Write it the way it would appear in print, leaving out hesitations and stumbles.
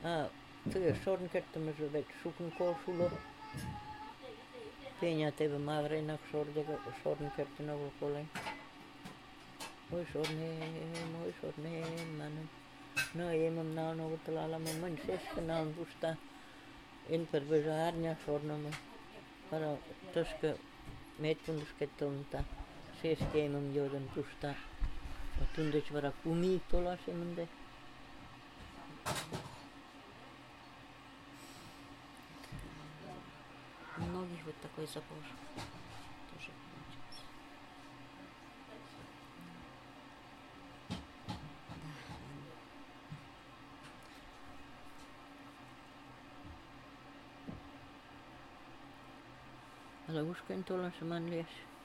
А, ты шорн кертаме живет шукн кошуло. Пеня тебе мавренах шорн кертиново колен. Ой шорне ману. No имам на много тлала маман шешка на буста. Ин пербежарня шорнаме. Пара тошка меткундускеттонта. Шешка имам йоден буста. Tundes vara kumi tola semende. У многих вот такой забор тоже получается. Да. Ala uskon tuolla saman lies.